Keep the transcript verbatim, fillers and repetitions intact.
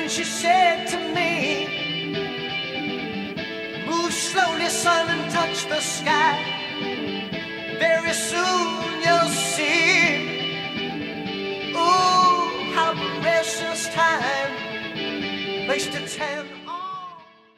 Then she said to me, move slowly, son, and touch the sky. Very soon you'll see, oh, how precious time placed its hand